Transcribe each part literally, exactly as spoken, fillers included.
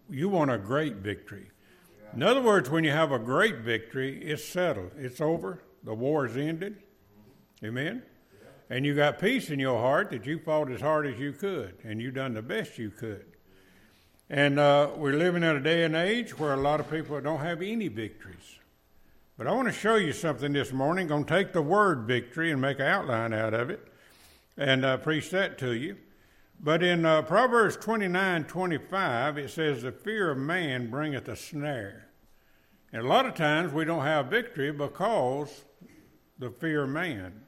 you want a great victory. In other words, when you have a great victory, it's settled. It's over. The war is ended. Amen? And you got peace in your heart that you fought as hard as you could, and you done the best you could. And uh, we're living in a day and age where a lot of people don't have any victories. But I want to show you something this morning. I'm going to take the word victory and make an outline out of it and uh, preach that to you. But in uh, Proverbs twenty-nine twenty-five, it says, the fear of man bringeth a snare. And a lot of times we don't have victory because the fear of man.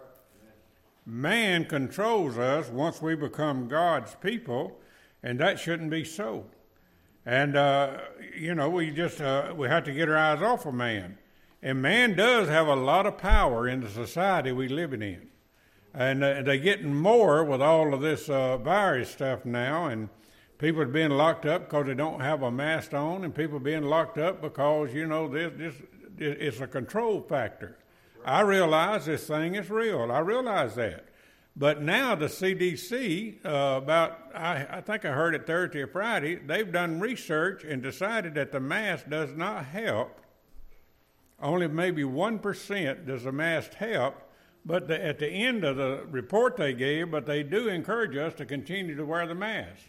Man controls us once we become God's people, and that shouldn't be so. And, uh, you know, we just, uh, we have to get our eyes off of man. And man does have a lot of power in the society we live in. And uh, they're getting more with all of this uh, virus stuff now, and people are being locked up because they don't have a mask on, and people are being locked up because, you know, this, this it's a control factor. I realize this thing is real. I realize that. But now the C D C, uh, about, I, I think I heard it Thursday or Friday, they've done research and decided that the mask does not help. Only maybe one percent does the mask help. But the, at the end of the report they gave, but they do encourage us to continue to wear the mask.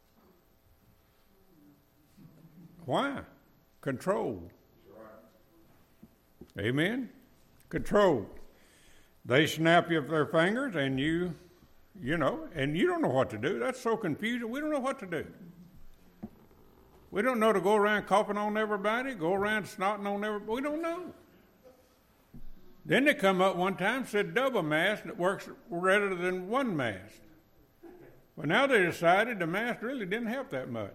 Why? Control. Amen? Control. They snap you up their fingers and you, you know, and you don't know what to do. That's so confusing. We don't know what to do. We don't know to go around coughing on everybody, go around snotting on everybody. We don't know. Then they come up one time and said double mask that works rather than one mask. Well, now they decided the mask really didn't help that much.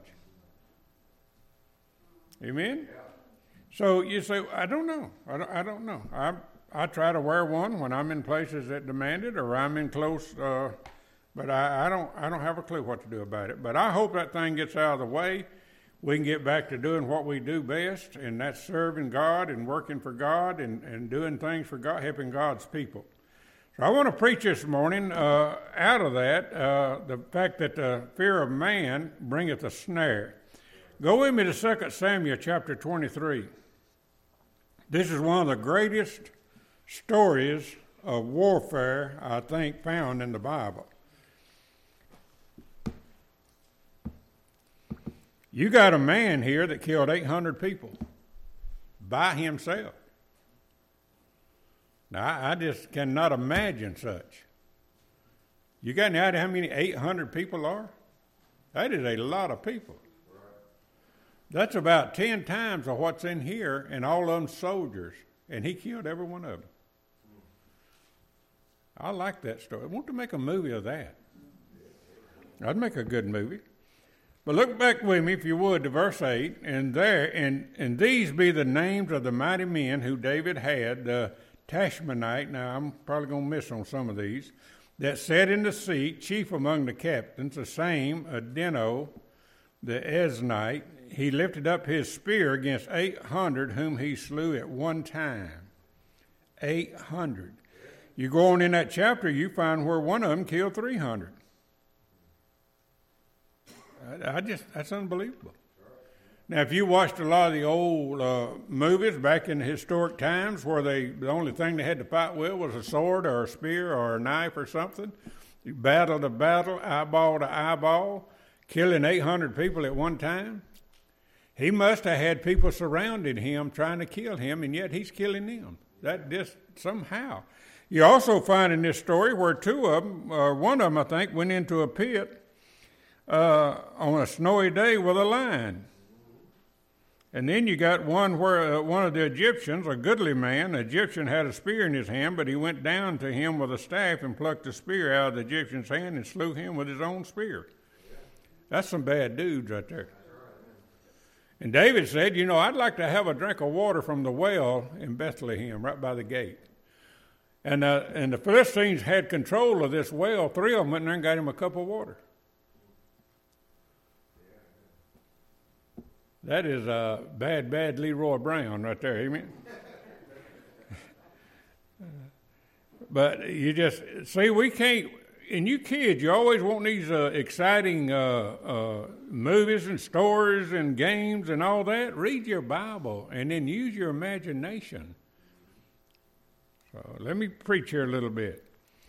Amen? Yeah. So you say, I don't know. I don't, I don't know. I I try to wear one when I'm in places that demand it, or I'm in close, uh, but I, I don't I don't have a clue what to do about it. But I hope that thing gets out of the way. We can get back to doing what we do best, and that's serving God and working for God and, and doing things for God, helping God's people. So I want to preach this morning uh, out of that, uh, the fact that the fear of man bringeth a snare. Go with me to Second Samuel chapter twenty-three. This is one of the greatest stories of warfare, I think, found in the Bible. You got a man here that killed eight hundred people by himself. Now, I, I just cannot imagine such. You got any idea how many eight hundred people are? That is a lot of people. That's about ten times of what's in here, and all of them soldiers, and he killed every one of them. I like that story. I want to make a movie of that. I'd make a good movie. But look back with me, if you would, to verse eight, and there, and, and these be the names of the mighty men who David had, the Tashmonite, now I'm probably going to miss on some of these, that sat in the seat, chief among the captains, the same, Adino, the Eznite. He lifted up his spear against eight hundred, whom he slew at one time. eight hundred. You go on in that chapter, you find where one of them killed three hundred. I just, that's unbelievable. Now, if you watched a lot of the old uh, movies back in the historic times where they, the only thing they had to fight with was a sword or a spear or a knife or something, you battle to battle, eyeball to eyeball, killing eight hundred people at one time, he must have had people surrounding him trying to kill him, and yet he's killing them. That just somehow. You also find in this story where two of them, or one of them, I think, went into a pit Uh, on a snowy day with a lion. And then you got one where uh, one of the Egyptians, a goodly man, the Egyptian had a spear in his hand, but he went down to him with a staff and plucked the spear out of the Egyptian's hand and slew him with his own spear. That's some bad dudes right there. And David said, you know, I'd like to have a drink of water from the well in Bethlehem, right by the gate. And, uh, and the Philistines had control of this well. Three of them went in there and got him a cup of water. That is uh, bad, bad Leroy Brown right there, amen? But you just, see, we can't, and you kids, you always want these uh, exciting uh, uh, movies and stories and games and all that. Read your Bible and then use your imagination. So let me preach here a little bit.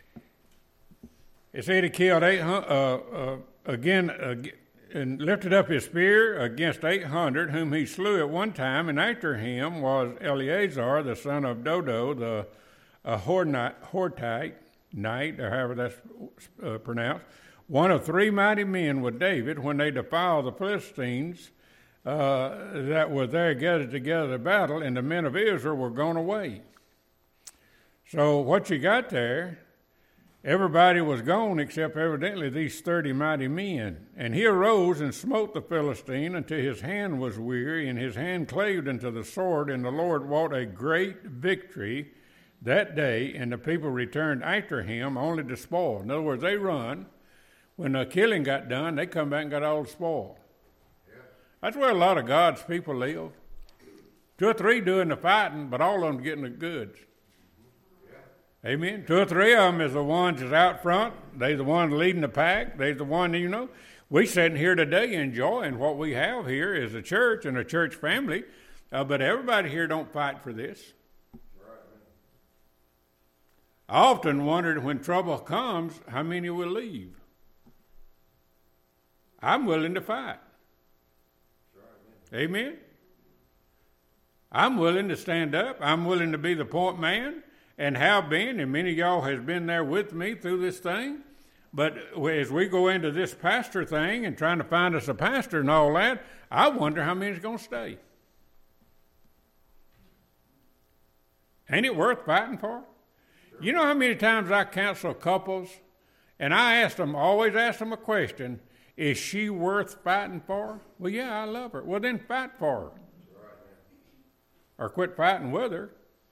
It said he killed eight hundred, uh, uh, again, uh, and lifted up his spear against eight hundred, whom he slew at one time, and after him was Eleazar, the son of Dodo, the uh, Hortite, Knight, or however that's uh, pronounced, one of three mighty men with David when they defiled the Philistines uh, that were there gathered together to battle, and the men of Israel were gone away. So what you got there, everybody was gone except evidently these thirty mighty men. And he arose and smote the Philistine until his hand was weary, and his hand clave unto the sword, and the Lord wrought a great victory that day, and the people returned after him only to spoil. In other words, they run. When the killing got done, they come back and got all the spoil. Yeah. That's where a lot of God's people live. Two or three doing the fighting, but all of them getting the goods. Yeah. Amen. Two or three of them is the ones that's out front. They're the ones leading the pack. They're the one, you know. We sitting here today enjoying what we have here is a church and a church family, uh, but everybody here don't fight for this. I often wondered when trouble comes, how many will leave? I'm willing to fight. Sure, amen. Amen? I'm willing to stand up. I'm willing to be the point man and have been, and many of y'all has been there with me through this thing. But as we go into this pastor thing and trying to find us a pastor and all that, I wonder how many is going to stay. Ain't it worth fighting for? You know how many times I counsel couples, and I ask them, always ask them a question, is she worth fighting for? Well, yeah, I love her. Well, then fight for her. Or quit fighting with her.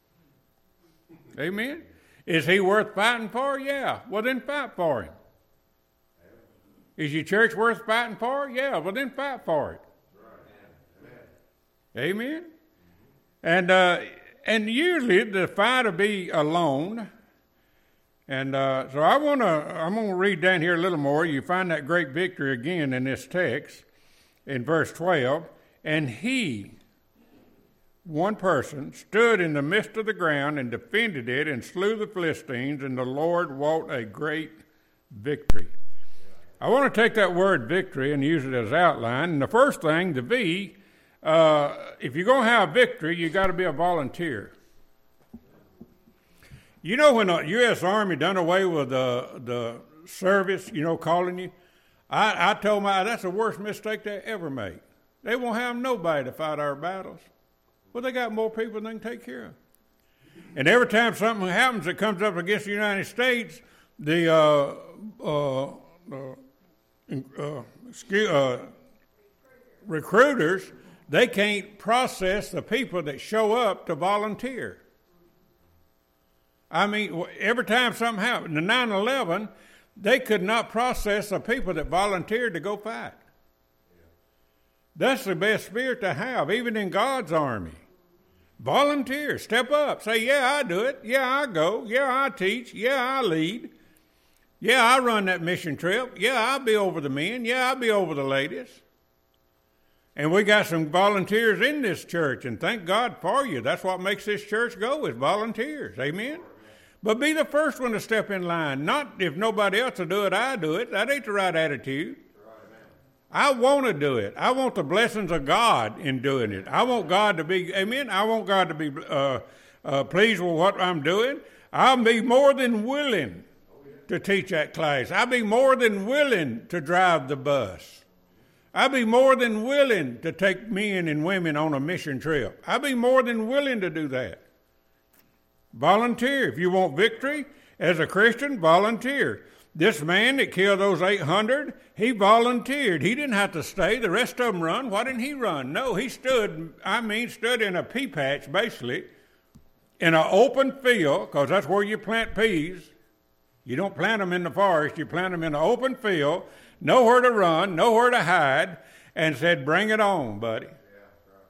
Amen? Is he worth fighting for? Yeah. Well, then fight for him. Is your church worth fighting for? Yeah. Well, then fight for it. Amen? And, uh, And usually the fight will be alone. And uh, so I want to, I'm going to read down here a little more. You find that great victory again in this text in verse twelve. And he, one person, stood in the midst of the ground and defended it and slew the Philistines, and the Lord wrought a great victory. I want to take that word victory and use it as outline. And the first thing, the V, Uh, if you're going to have victory, you got to be a volunteer. You know, when the U S Army done away with the the service, you know, calling you, I, I told my that's the worst mistake they ever made. They won't have nobody to fight our battles. Well, they got more people than they can take care of. And every time something happens that comes up against the United States, the uh, uh, uh, uh, uh, recruiters, they can't process the people that show up to volunteer. I mean, every time something happened, in nine eleven, they could not process the people that volunteered to go fight. That's the best spirit to have, even in God's army. Volunteer, step up, say, yeah, I do it. Yeah, I go. Yeah, I teach. Yeah, I lead. Yeah, I run that mission trip. Yeah, I'll be over the men. Yeah, I'll be over the ladies. And we got some volunteers in this church, and thank God for you. That's what makes this church go, is volunteers. Amen? But be the first one to step in line. Not if nobody else will do it, I do it. That ain't the right attitude. I want to do it. I want the blessings of God in doing it. I want God to be, amen? I want God to be uh, uh, pleased with what I'm doing. I'll be more than willing to teach that class. I'll be more than willing to drive the bus. I'll be more than willing to take men and women on a mission trip. I'll be more than willing to do that. Volunteer. If you want victory as a Christian, volunteer. This man that killed those eight hundred, he volunteered. He didn't have to stay. The rest of them run. Why didn't he run? No, he stood, I mean, stood in a pea patch, basically, in an open field, because that's where you plant peas. You don't plant them in the forest. You plant them in an open field, nowhere to run, nowhere to hide, and said, bring it on, buddy.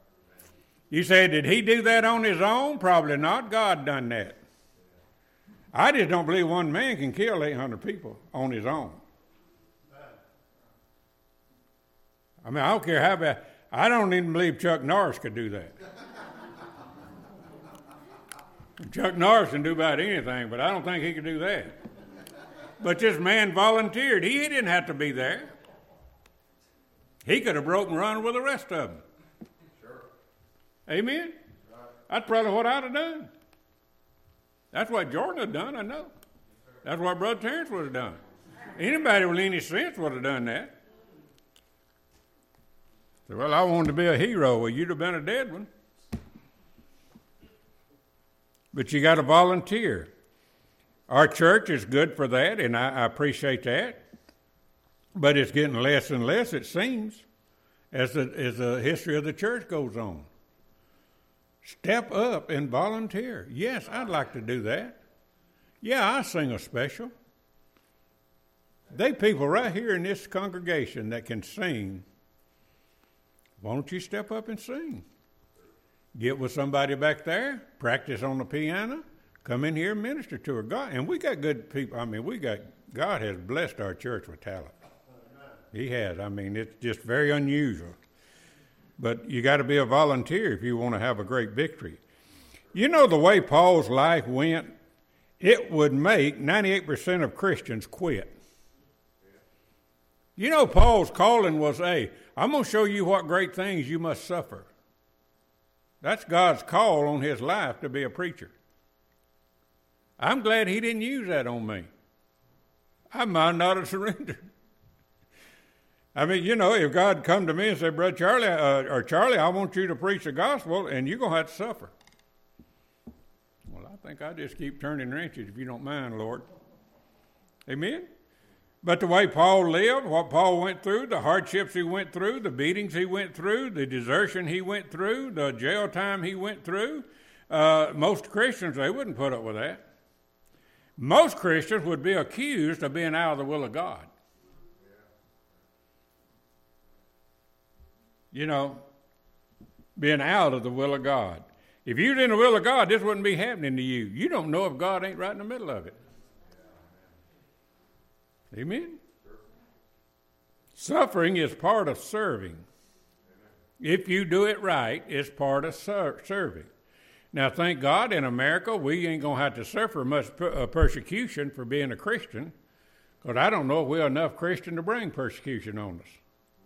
You say, did he do that on his own? Probably not. God done that. I just don't believe one man can kill eight hundred people on his own. I mean, I don't care how bad. I don't even believe Chuck Norris could do that. Chuck Norris can do about anything, but I don't think he could do that. But this man volunteered. He didn't have to be there. He could have broke and run with the rest of them. Sure. Amen? Right. That's probably what I'd have done. That's what Jordan had done, I know. That's what Brother Terrence would have done. Anybody with any sense would have done that. So, well, I wanted to be a hero. Well, you'd have been a dead one. But you got to volunteer. Our church is good for that, and I, I appreciate that. But it's getting less and less, it seems, as the, as the history of the church goes on. Step up and volunteer. Yes, I'd like to do that. Yeah, I sing a special. They people right here in this congregation that can sing. Why don't you step up and sing? Get with somebody back there, practice on the piano, come in here and minister to her. God, and we got good people. I mean, we got, God has blessed our church with talent. He has. I mean, it's just very unusual. But you got to be a volunteer if you want to have a great victory. You know, the way Paul's life went, it would make ninety-eight percent of Christians quit. You know, Paul's calling was, hey, I'm going to show you what great things you must suffer. That's God's call on his life to be a preacher. I'm glad he didn't use that on me. I might not have surrendered. I mean, you know, if God come to me and said, Brother Charlie, uh, or Charlie, I want you to preach the gospel, and you're going to have to suffer. Well, I think I just keep turning wrenches, if you don't mind, Lord. Amen? But the way Paul lived, what Paul went through, the hardships he went through, the beatings he went through, the desertion he went through, the jail time he went through, uh, most Christians, they wouldn't put up with that. Most Christians would be accused of being out of the will of God. You know, being out of the will of God. If you was in the will of God, this wouldn't be happening to you. You don't know if God ain't right in the middle of it. Amen? Suffering is part of serving. If you do it right, it's part of ser- serving. Now, thank God in America, we ain't going to have to suffer much per- uh, persecution for being a Christian, because I don't know if we're enough Christian to bring persecution on us.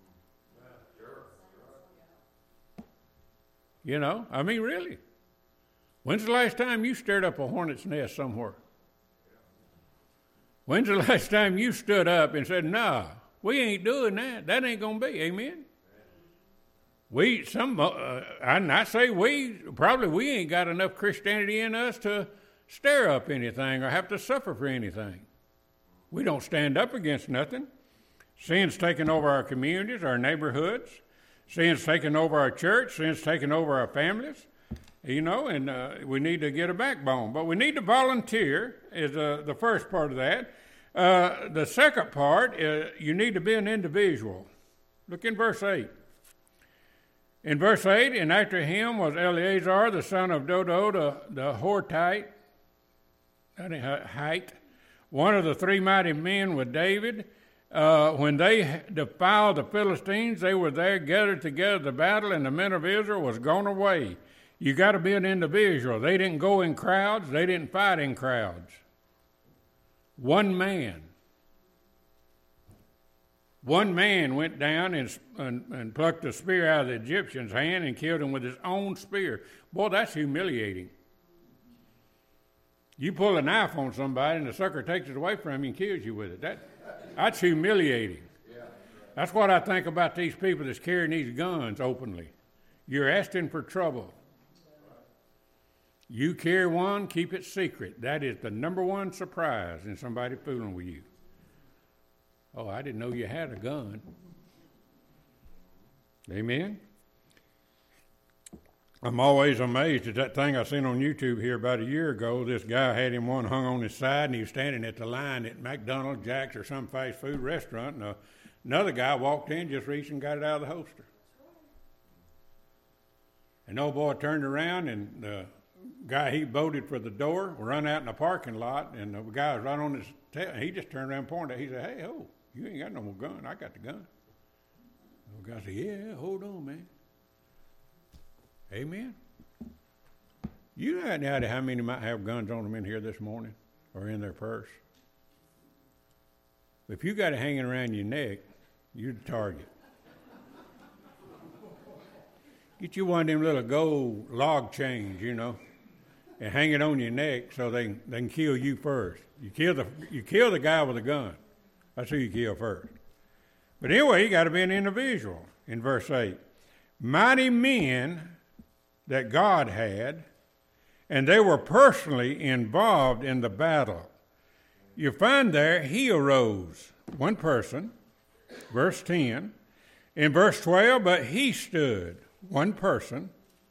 You know, I mean, really. When's the last time you stirred up a hornet's nest somewhere? When's the last time you stood up and said, nah, we ain't doing that. That ain't going to be. Amen? We, some, uh, and I say we, probably we ain't got enough Christianity in us to stir up anything or have to suffer for anything. We don't stand up against nothing. Sin's taken over our communities, our neighborhoods. Sin's taken over our church. Sin's taken over our families. You know, and uh, we need to get a backbone. But we need to volunteer is uh, the first part of that. Uh, the second part, uh, you need to be an individual. Look in verse eight. In verse eight, and after him was Eleazar, the son of Dodo, the, the Hortite, height, one of the three mighty men with David. Uh, when they defiled the Philistines, they were there gathered together to battle, and the men of Israel was gone away. You got to be an individual. They didn't go in crowds. They didn't fight in crowds. One man. One man went down and, and, and plucked a spear out of the Egyptian's hand and killed him with his own spear. Boy, that's humiliating. You pull a knife on somebody and the sucker takes it away from you and kills you with it. That, that's humiliating. That's what I think about these people that's carrying these guns openly. You're asking for trouble. You carry one, keep it secret. That is the number one surprise in somebody fooling with you. Oh, I didn't know you had a gun. Amen? I'm always amazed at that thing I seen on YouTube here about a year ago. This guy had him one hung on his side, and he was standing at the line at McDonald's, Jack's, or some fast food restaurant, and uh, another guy walked in, just reached and got it out of the holster. And the old boy turned around, and the guy he voted for the door run out in the parking lot, and the guy was right on his tail. He just turned around and pointed. He said, "Hey, ho, you ain't got no more gun. I got the gun." The guy said, "Yeah, hold on, man." Amen. You know any idea how many might have guns on them in here this morning or in their purse? If you got it hanging around your neck, you're the target. Get you one of them little gold log chains, you know, and hang it on your neck so they can, they can kill you first. You kill the you kill the guy with a gun. That's who you kill first. But anyway, you got to be an individual. In verse eight, mighty men that God had, and they were personally involved in the battle. You find there, he arose, one person, verse ten. In verse twelve, but he stood, one person.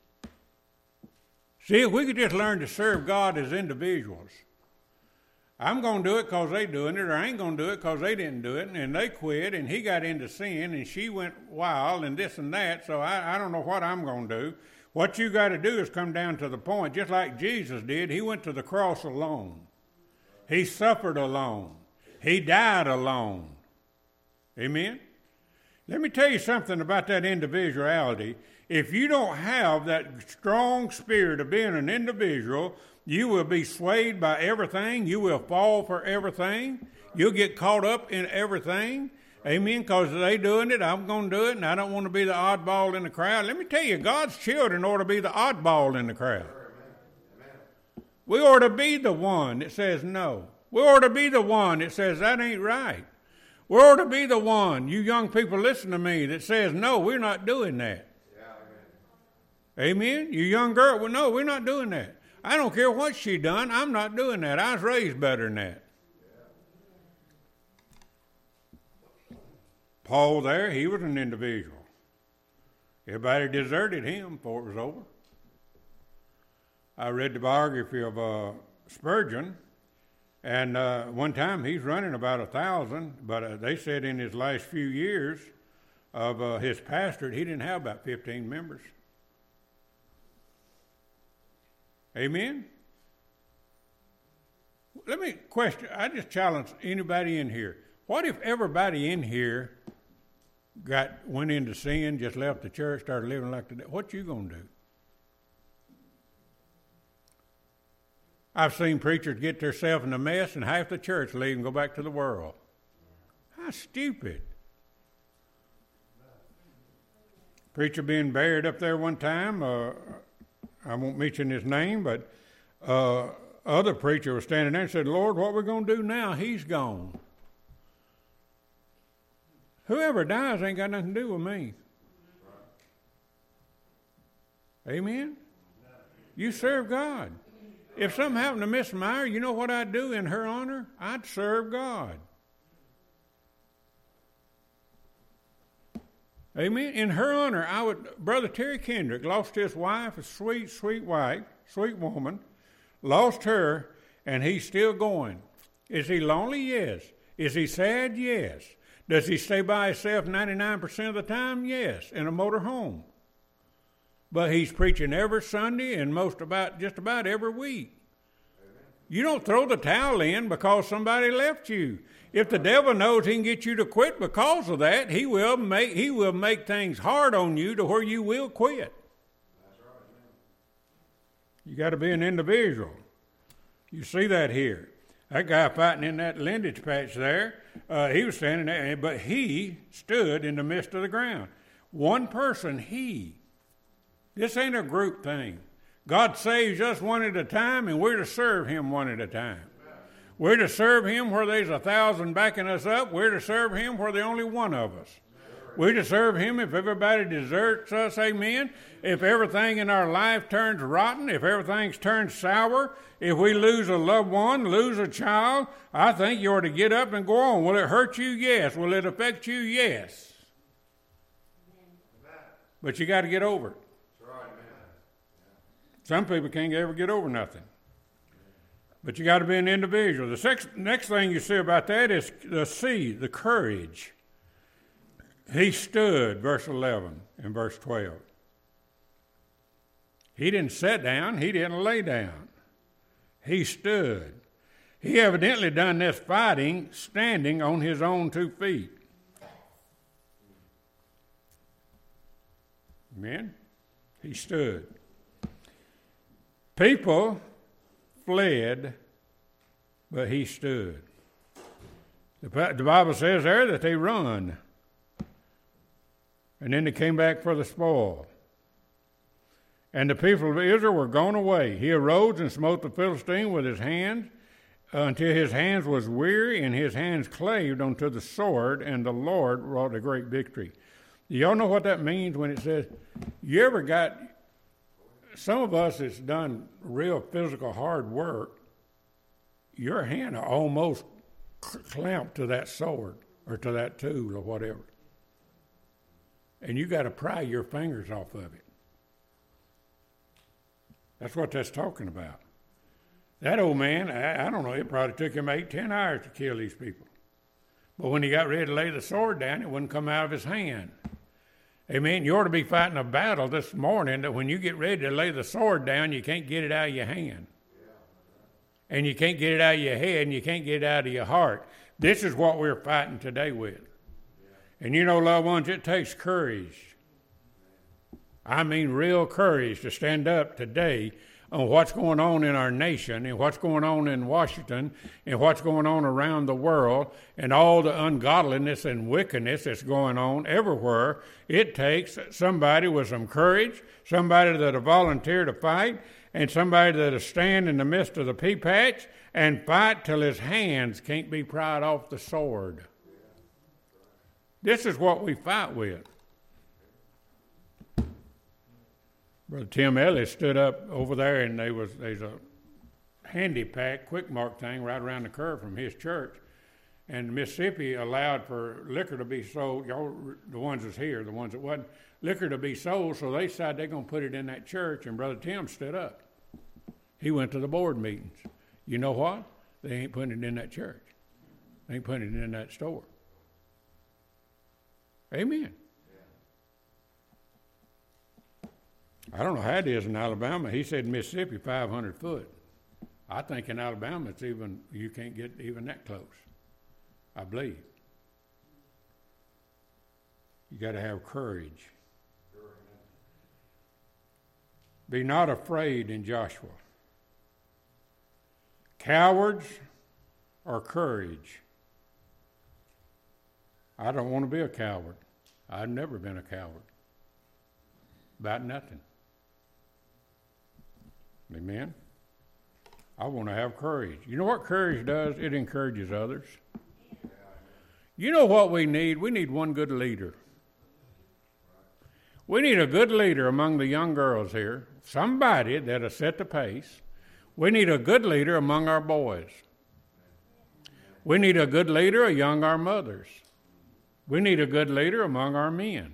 See, if we could just learn to serve God as individuals. I'm going to do it because they doing it, or I ain't going to do it because they didn't do it, and they quit, and he got into sin, and she went wild, and this and that, so I, I don't know what I'm going to do. What you got to do is come down to the point, just like Jesus did. He went to the cross alone. He suffered alone. He died alone. Amen? Let me tell you something about that individuality. If you don't have that strong spirit of being an individual, you will be swayed by everything. You will fall for everything. You'll get caught up in everything. Amen? Because they doing it, I'm going to do it, and I don't want to be the oddball in the crowd. Let me tell you, God's children ought to be the oddball in the crowd. We ought to be the one that says no. We ought to be the one that says that ain't right. We ought to be the one, you young people listen to me, that says no, we're not doing that. Yeah, amen. Amen? You young girl, well, no, we're not doing that. I don't care what she done, I'm not doing that. I was raised better than that. Yeah. Paul there, he was an individual. Everybody deserted him before it was over. I read the biography of uh, Spurgeon, and uh, one time he's running about a thousand, but uh, they said in his last few years of uh, his pastorate, he didn't have about fifteen members. Amen? Let me question, I just challenge anybody in here. What if everybody in here got went into sin, just left the church, started living like the what you gonna do? I've seen preachers get themselves in a mess and half the church leave and go back to the world. How stupid. Preacher being buried up there one time, uh, I won't mention his name, but uh, other preacher was standing there and said, Lord, what are we going to do now? He's gone. Whoever dies ain't got nothing to do with me. Amen? You serve God. If something happened to Miss Meyer, you know what I'd do in her honor? I'd serve God. Amen. In her honor, I would. Brother Terry Kendrick lost his wife, a sweet, sweet wife, sweet woman, lost her, and he's still going. Is he lonely? Yes. Is he sad? Yes. Does he stay by himself ninety-nine percent of the time? Yes, in a motor home. But he's preaching every Sunday and most about just about every week. Amen. You don't throw the towel in because somebody left you. If the devil knows he can get you to quit because of that, he will make he will make things hard on you to where you will quit. That's right, man. You got to be an individual. You see that here. That guy fighting in that lindage patch there, uh, he was standing there, but he stood in the midst of the ground. One person, he. This ain't a group thing. God saves us one at a time, and we're to serve him one at a time. We're to serve him where there's a thousand backing us up. We're to serve him where there's only one of us. We're to serve him if everybody deserts us, amen. If everything in our life turns rotten, if everything's turned sour, if we lose a loved one, lose a child, I think you ought to get up and go on. Will it hurt you? Yes. Will it affect you? Yes. But you got to get over it. Some people can't ever get over nothing. But you got to be an individual. The sex, next thing you see about that is the C, the courage. He stood, verse eleven and verse twelve. He didn't sit down. He didn't lay down. He stood. He evidently done this fighting standing on his own two feet. Amen? He stood. People fled, but he stood. The Bible says there that they run. And then they came back for the spoil. And the people of Israel were gone away. He arose and smote the Philistine with his hands uh, until his hands was weary and his hands claved unto the sword, and the Lord wrought a great victory. Do y'all know what that means when it says, you ever got, some of us that's done real physical hard work, your hand are almost clamped to that sword or to that tool or whatever. And you got to pry your fingers off of it. That's what that's talking about. That old man, I, I don't know, it probably took him eight, ten hours to kill these people. But when he got ready to lay the sword down, it wouldn't come out of his hand. Amen. You ought to be fighting a battle this morning that when you get ready to lay the sword down, you can't get it out of your hand. And you can't get it out of your head, and you can't get it out of your heart. This is what we're fighting today with. And you know, loved ones, it takes courage. I mean real courage to stand up today on what's going on in our nation and what's going on in Washington and what's going on around the world and all the ungodliness and wickedness that's going on everywhere. It takes somebody with some courage, somebody that'll volunteer to fight, and somebody that'll stand in the midst of the pea patch and fight till his hands can't be pried off the sword. This is what we fight with. Brother Tim Ellis stood up over there, and there was there's a handy pack, quick mark thing right around the curve from his church. And Mississippi allowed for liquor to be sold. Y'all, the ones that's here, the ones that wasn't, liquor to be sold, so they decided they're going to put it in that church, and Brother Tim stood up. He went to the board meetings. You know what? They ain't putting it in that church. They ain't putting it in that store. Amen. I don't know how it is in Alabama. He said Mississippi five hundred foot. I think in Alabama it's even, you can't get even that close. I believe. You got to have courage. Be not afraid in Joshua. Cowards or courage? I don't want to be a coward. I've never been a coward. About nothing. Amen? I want to have courage. You know what courage does? It encourages others. You know what we need? We need one good leader. We need a good leader among the young girls here. Somebody that'll set the pace. We need a good leader among our boys. We need a good leader among our mothers. We need a good leader among our men.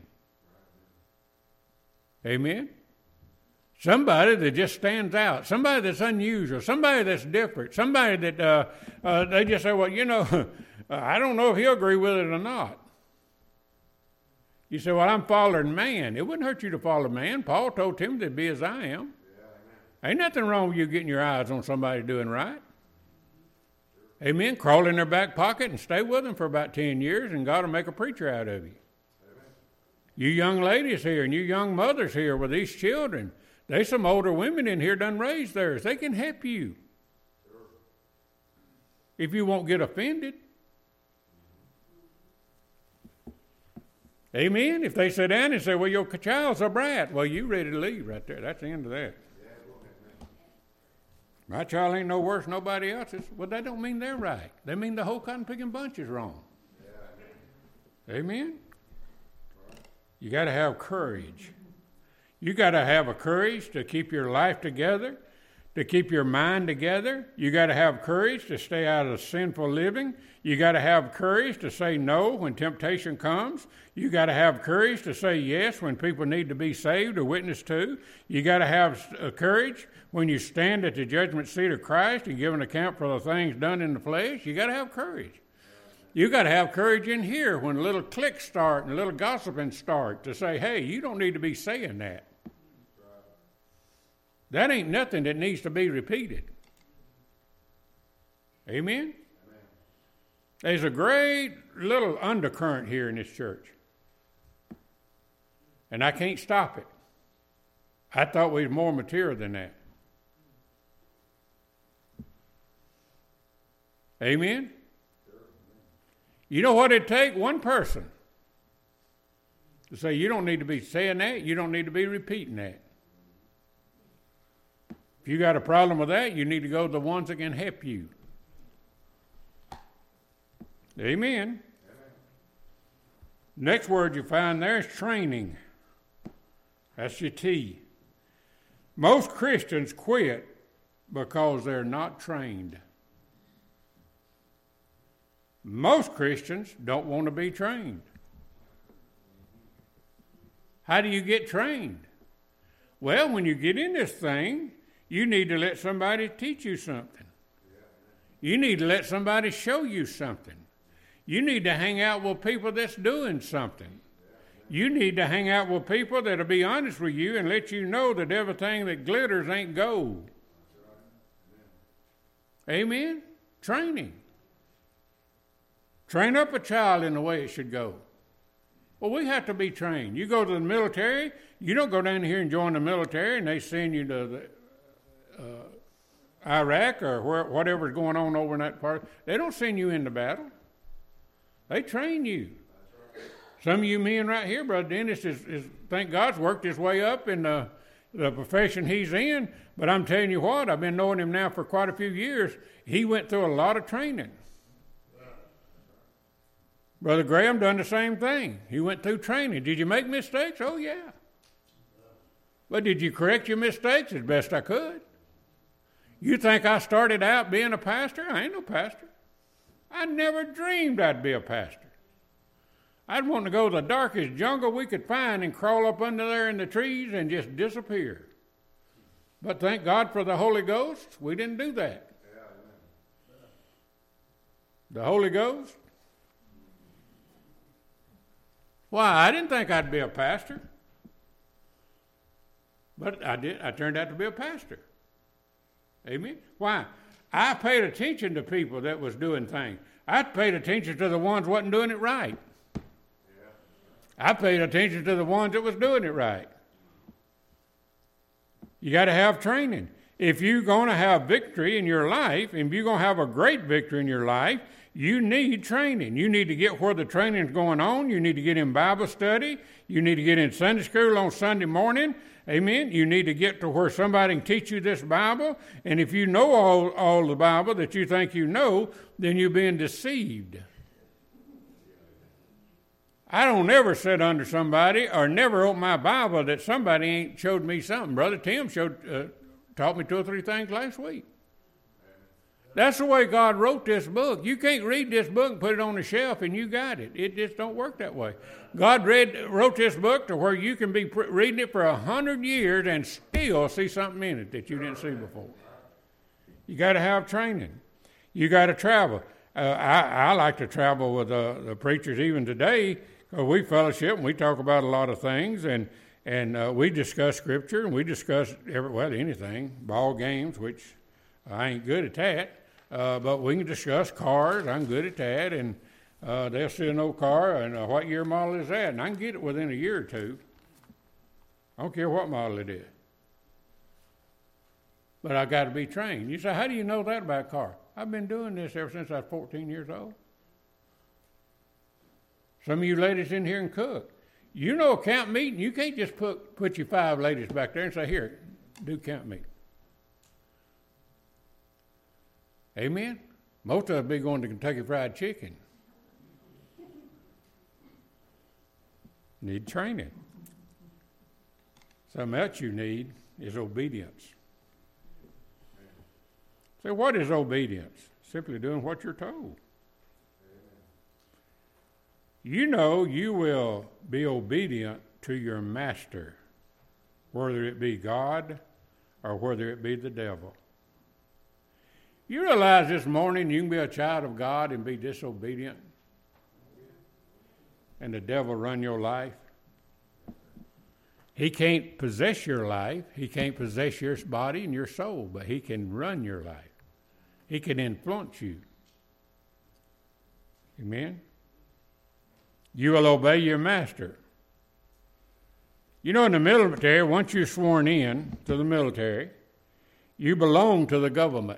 Amen? Somebody that just stands out. Somebody that's unusual. Somebody that's different. Somebody that uh, uh, they just say, well, you know, I don't know if he'll agree with it or not. You say, well, I'm following man. It wouldn't hurt you to follow man. Paul told Timothy to be as I am. Yeah, ain't nothing wrong with you getting your eyes on somebody doing right. Amen. Crawl in their back pocket and stay with them for about ten years, and God will make a preacher out of you. Amen. You young ladies here and you young mothers here with these children, there's some older women in here done raised theirs. They can help you. Sure. If you won't get offended. Amen. If they sit down and say, well, your child's a brat, well, you ready to leave right there. That's the end of that. My child ain't no worse than nobody else's. Well, that don't mean they're right. They mean the whole cotton picking bunch is wrong. Yeah. Amen? You got to have courage. You got to have a courage to keep your life together, to keep your mind together. You got to have courage to stay out of sinful living. You got to have courage to say no when temptation comes. You got to have courage to say yes when people need to be saved or witnessed to. You got to have uh, courage when you stand at the judgment seat of Christ and give an account for the things done in the flesh. You got to have courage. You got to have courage in here when little cliques start and little gossiping start to say, hey, you don't need to be saying that. That ain't nothing that needs to be repeated. Amen? Amen? There's a great little undercurrent here in this church. And I can't stop it. I thought we was more mature than that. Amen? You know what it'd take? One person to say, you don't need to be saying that. You don't need to be repeating that. If you got a problem with that, you need to go to the ones that can help you. Amen. Amen. Next word you find there is training. That's your T. Most Christians quit because they're not trained. Most Christians don't want to be trained. How do you get trained? Well, when you get in this thing, you need to let somebody teach you something. You need to let somebody show you something. You need to hang out with people that's doing something. You need to hang out with people that'll be honest with you and let you know that everything that glitters ain't gold. Amen? Training. Train up a child in the way it should go. Well, we have to be trained. You go to the military, you don't go down here and join the military and they send you to the, uh, Iraq or where, whatever's going on over in that part. They don't send you into battle. They train you. Some of you men right here, Brother Dennis, is, is thank God's worked his way up in the, the profession he's in. But I'm telling you what, I've been knowing him now for quite a few years. He went through a lot of training. Brother Graham done the same thing. He went through training. Did you make mistakes? Oh, yeah. But did you correct your mistakes as best I could? You think I started out being a pastor? I ain't no pastor. I never dreamed I'd be a pastor. I'd want to go to the darkest jungle we could find and crawl up under there in the trees and just disappear. But thank God for the Holy Ghost, we didn't do that. The Holy Ghost? Why, I didn't think I'd be a pastor. But I did. I turned out to be a pastor. Amen? Why? I paid attention to people that was doing things. I paid attention to the ones wasn't doing it right. Yeah. I paid attention to the ones that was doing it right. You got to have training. If you're going to have victory in your life, and if you're going to have a great victory in your life, you need training. You need to get where the training's going on. You need to get in Bible study. You need to get in Sunday school on Sunday morning. Amen. You need to get to where somebody can teach you this Bible. And if you know all, all the Bible that you think you know, then you're being deceived. I don't never sit under somebody or never open my Bible that somebody ain't showed me something. Brother Tim showed, uh, taught me two or three things last week. That's the way God wrote this book. You can't read this book and put it on the shelf and you got it. It just don't work that way. God read, wrote this book to where you can be pre- reading it for a hundred years and still see something in it that you didn't see before. You got to have training. You got to travel. Uh, I, I like to travel with uh, the preachers even today because we fellowship and we talk about a lot of things and and uh, we discuss scripture and we discuss every, well anything, ball games, which I ain't good at that. Uh, but we can discuss cars. I'm good at that. And uh, they'll see an old car, and uh, what year model is that? And I can get it within a year or two. I don't care what model it is. But I got to be trained. You say, how do you know that about a car? I've been doing this ever since I was fourteen years old. Some of you ladies in here can cook. You know a camp meeting, you can't just put, put your five ladies back there and say, here, do camp meeting. Amen? Most of us be going to Kentucky Fried Chicken. Need training. Something else you need is obedience. So what is obedience? Simply doing what you're told. You know you will be obedient to your master, whether it be God or whether it be the devil. You realize this morning you can be a child of God and be disobedient and the devil run your life? He can't possess your life. He can't possess your body and your soul, but he can run your life. He can influence you. Amen? You will obey your master. You know, in the military, once you're sworn in to the military, you belong to the government.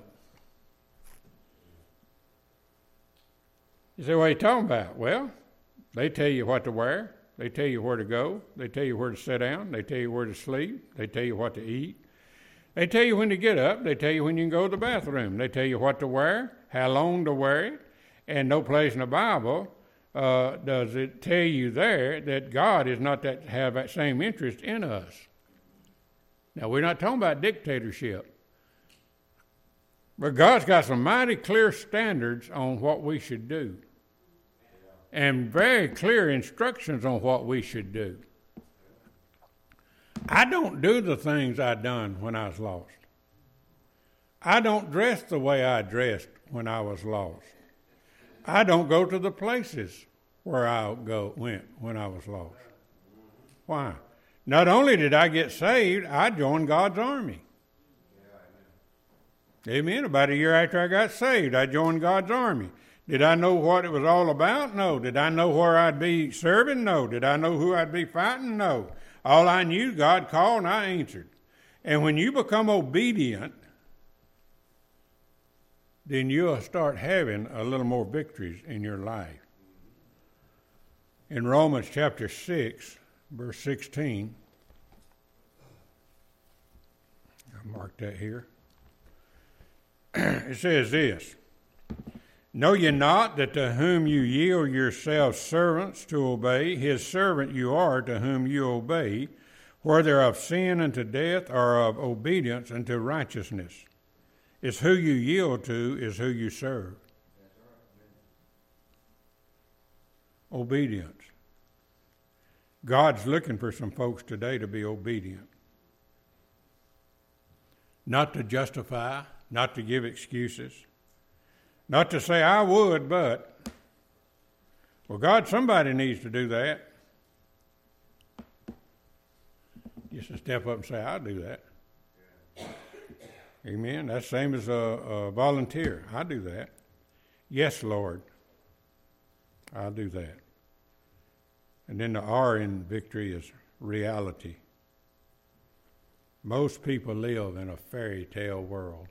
You say, what are you talking about? Well, they tell you what to wear. They tell you where to go. They tell you where to sit down. They tell you where to sleep. They tell you what to eat. They tell you when to get up. They tell you when you can go to the bathroom. They tell you what to wear, how long to wear it. And no place in the Bible uh, does it tell you there that God is not that have that same interest in us. Now, we're not talking about dictatorship. But God's got some mighty clear standards on what we should do. And very clear instructions on what we should do. I don't do the things I done when I was lost. I don't dress the way I dressed when I was lost. I don't go to the places where I go went when I was lost. Why? Not only did I get saved, I joined God's army. Amen. About a year after I got saved, I joined God's army. Did I know what it was all about? No. Did I know where I'd be serving? No. Did I know who I'd be fighting? No. All I knew, God called and I answered. And when you become obedient, then you'll start having a little more victories in your life. In Romans chapter six, verse sixteen, I marked that here. It says this, know ye not that to whom you yield yourselves servants to obey, his servant you are to whom you obey, whether of sin unto death or of obedience unto righteousness. It's who you yield to is who you serve. Obedience. God's looking for some folks today to be obedient. Not to justify, not to give excuses. Not to say, I would, but. Well, God, somebody needs to do that. Just to step up and say, I'll do that. Amen. That's the same as a, a volunteer. I do that. Yes, Lord. I'll do that. And then the R in victory is reality. Most people live in a fairy tale world.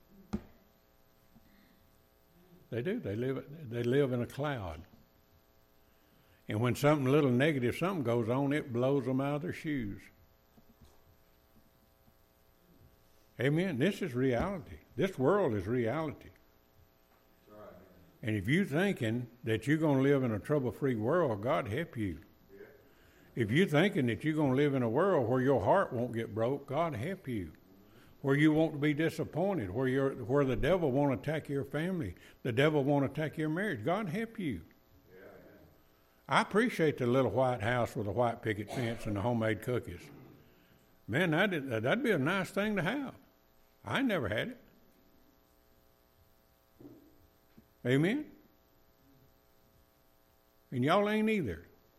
They do. They live. They live in a cloud. And when something little negative, something goes on, it blows them out of their shoes. Amen. This is reality. This world is reality. And if you're thinking that you're going to live in a trouble-free world, God help you. If you're thinking that you're going to live in a world where your heart won't get broke, God help you. Where you won't be disappointed, where you're, where the devil won't attack your family, the devil won't attack your marriage. God help you. Yeah, I appreciate the little white house with a white picket fence and the homemade cookies. Man, that'd, that'd be a nice thing to have. I never had it. Amen? And y'all ain't either.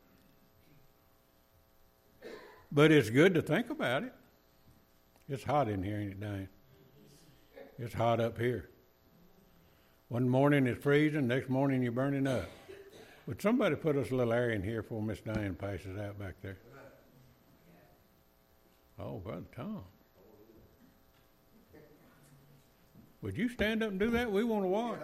But it's good to think about it. It's hot in here, ain't it, Diane? It's hot up here. One morning it's freezing, next morning you're burning up. Would somebody put us a little air in here before Miss Diane passes out back there? Oh, Brother Tom. Would you stand up and do that? We want to watch.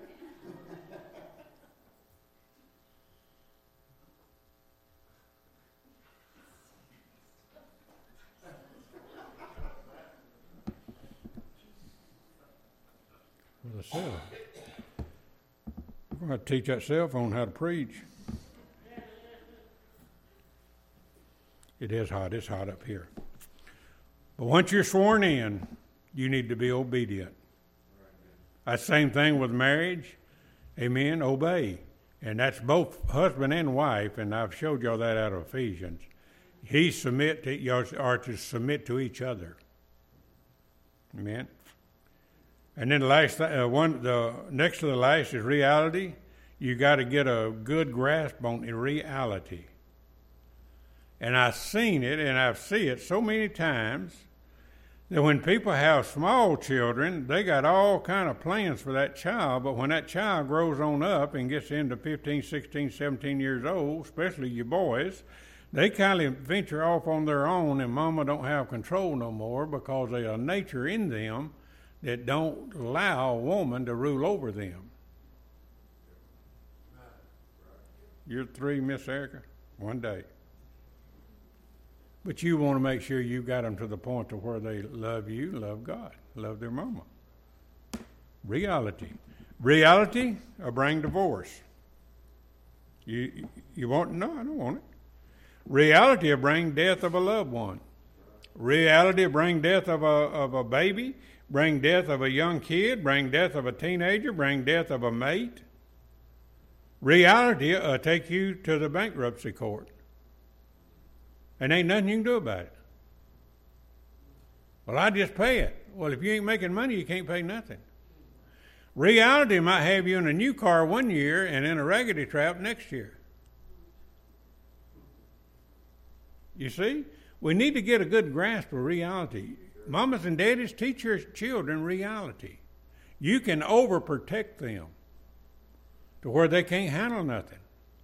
With a cell. We're going to teach that cell phone how to preach. It is hot. It's hot up here. But once you're sworn in, you need to be obedient. That's the same thing with marriage. Amen. Obey. And that's both husband and wife, and I've showed y'all that out of Ephesians. He submit to, y'all are to submit to each other. Amen. And then the last uh, one, the next to the last is reality. You got to get a good grasp on reality. And I've seen it, and I've seen it so many times that when people have small children, they got all kind of plans for that child, but when that child grows on up and gets into fifteen, sixteen, seventeen years old, especially your boys, they kind of venture off on their own, and mama don't have control no more because there's a nature in them that don't allow a woman to rule over them. You're three, Miss Erica? One day. But you want to make sure you got them to the point to where they love you, love God, love their mama. Reality. Reality or bring divorce. You you want? No, I don't want it. Reality will bring death of a loved one. Reality will bring death of a of a baby, bring death of a young kid, bring death of a teenager, bring death of a mate. Reality will take you to the bankruptcy court. And ain't nothing you can do about it. Well, I just pay it. Well, if you ain't making money, you can't pay nothing. Reality might have you in a new car one year and in a raggedy trap next year. You see? We need to get a good grasp of reality. Mamas and daddies, teach your children reality. You can overprotect them to where they can't handle nothing.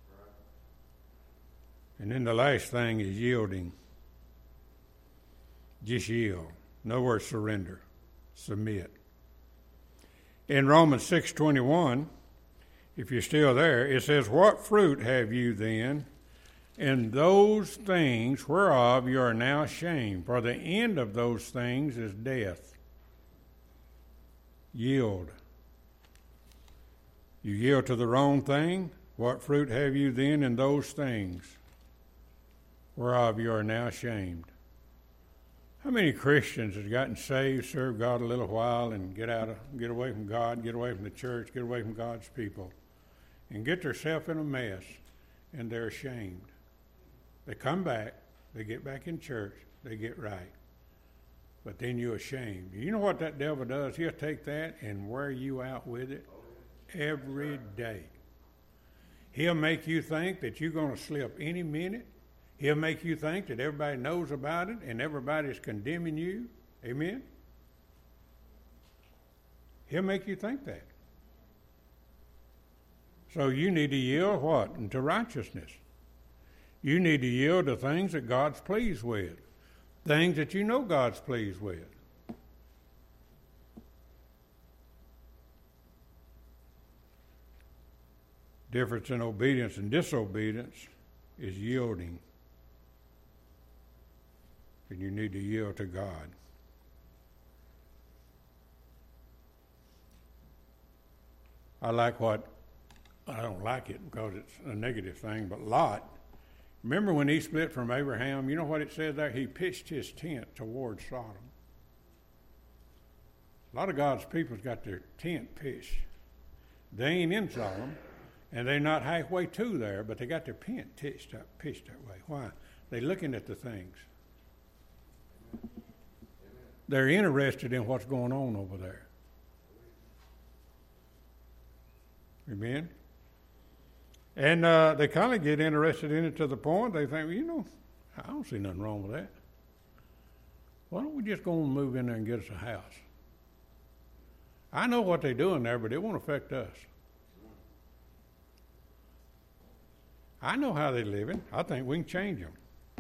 And then the last thing is yielding. Just yield. No word surrender. Submit. In Romans six twenty-one, if you're still there, it says, "What fruit have you then in those things whereof you are now ashamed? For the end of those things is death." Yield. You yield to the wrong thing? What fruit have you then in those things whereof you are now ashamed? How many Christians have gotten saved, served God a little while, and get out of, get away from God, get away from the church, get away from God's people, and get themselves in a mess, and they're ashamed? They come back, they get back in church, they get right, but then you're ashamed. You know what that devil does? He'll take that and wear you out with it every day. He'll make you think that you're going to slip any minute. He'll make you think that everybody knows about it and everybody's condemning you. Amen? He'll make you think that. So you need to yield what? Into righteousness. You need to yield to things that God's pleased with. Things that you know God's pleased with. Difference in obedience and disobedience is yielding. And you need to yield to God. I like what, I don't like it because it's a negative thing, but Lot, remember when he split from Abraham, you know what it says there? He pitched his tent towards Sodom. A lot of God's people's got their tent pitched. They ain't in Sodom, and they're not halfway to there, but they got their tent pitched up, pitched that way. Why? They're looking at the things. They're interested in what's going on over there. Amen? And uh, they kind of get interested in it to the point they think, well, you know, I don't see nothing wrong with that. Why don't we just go and move in there and get us a house? I know what they're doing there, but it won't affect us. I know how they're living. I think we can change them.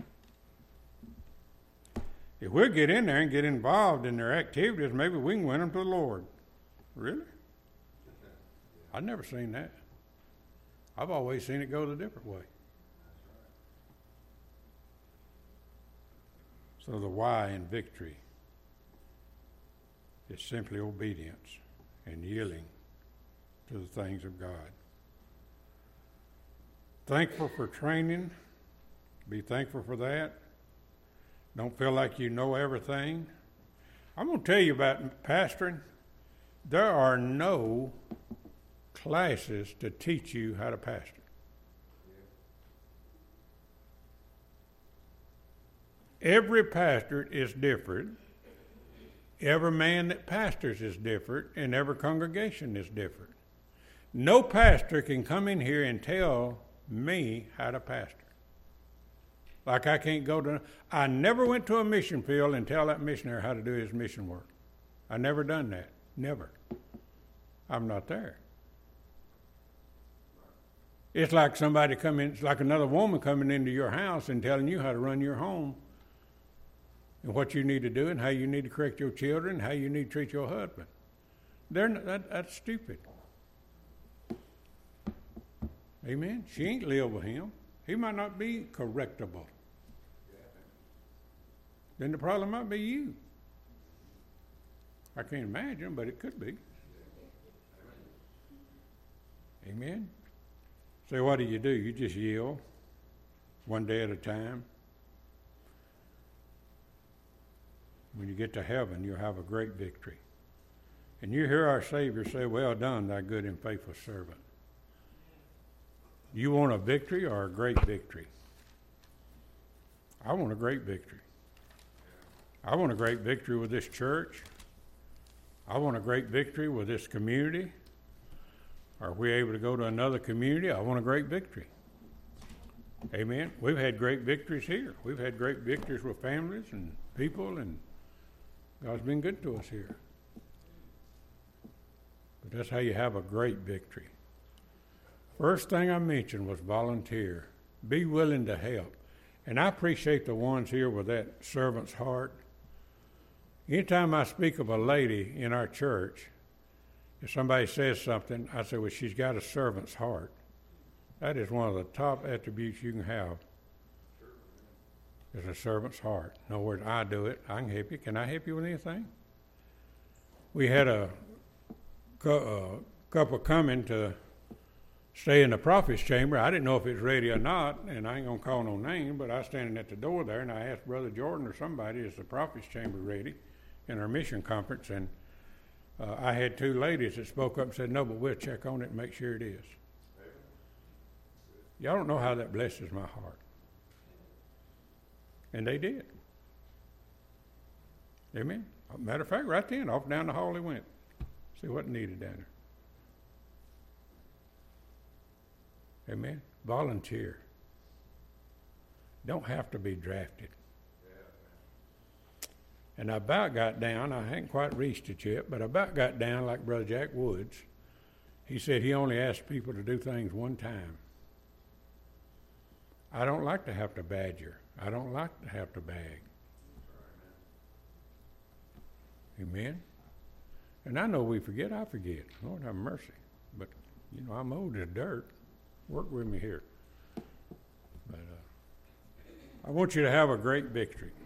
If we'll get in there and get involved in their activities, maybe we can win them to the Lord. Really? I've never seen that. I've always seen it go the different way. So the why in victory is simply obedience and yielding to the things of God. Thankful for training. Be thankful for that. Don't feel like you know everything. I'm going to tell you about pastoring. There are no classes to teach you how to pastor. Every pastor is different. Every man that pastors is different, and every congregation is different. No pastor can come in here and tell me how to pastor. Like I can't go to, I never went to a mission field and tell that missionary how to do his mission work. I never done that. Never. I'm not there. It's like somebody coming, it's like another woman coming into your house and telling you how to run your home and what you need to do and how you need to correct your children, how you need to treat your husband. They're not, that, that's stupid. Amen? She ain't live with him. He might not be correctable. Then the problem might be you. I can't imagine, but it could be. Amen? So what do you do? You just yell one day at a time. When you get to heaven, you'll have a great victory. And you hear our Savior say, "Well done, thy good and faithful servant." You want a victory or a great victory? I want a great victory. I want a great victory with this church. I want a great victory with this community. Are we able to go to another community? I want a great victory. Amen. We've had great victories here. We've had great victories with families and people, and God's been good to us here. But that's how you have a great victory. First thing I mentioned was volunteer. Be willing to help. And I appreciate the ones here with that servant's heart. Anytime I speak of a lady in our church, if somebody says something, I say, well, she's got a servant's heart. That is one of the top attributes you can have, is a servant's heart. In other words, I do it. I can help you. Can I help you with anything? We had a, a couple coming to stay in the prophet's chamber. I didn't know if it was ready or not, and I ain't going to call no name, but I was standing at the door there, and I asked Brother Jordan or somebody, is the prophet's chamber ready in our mission conference? And uh, I had two ladies that spoke up and said, no, but we'll check on it and make sure it is. Y'all don't know how that blesses my heart. And they did. Amen. Matter of fact, right then, off down the hall they went. See what needed down there. Amen. Volunteer. Don't have to be drafted. And I about got down, I hadn't quite reached it yet, but I about got down like Brother Jack Woods. He said he only asked people to do things one time. I don't like to have to badger. I don't like to have to bag. Amen. And I know we forget, I forget. Lord have mercy. But, you know, I'm old as dirt. Work with me here. But uh, I want you to have a great victory.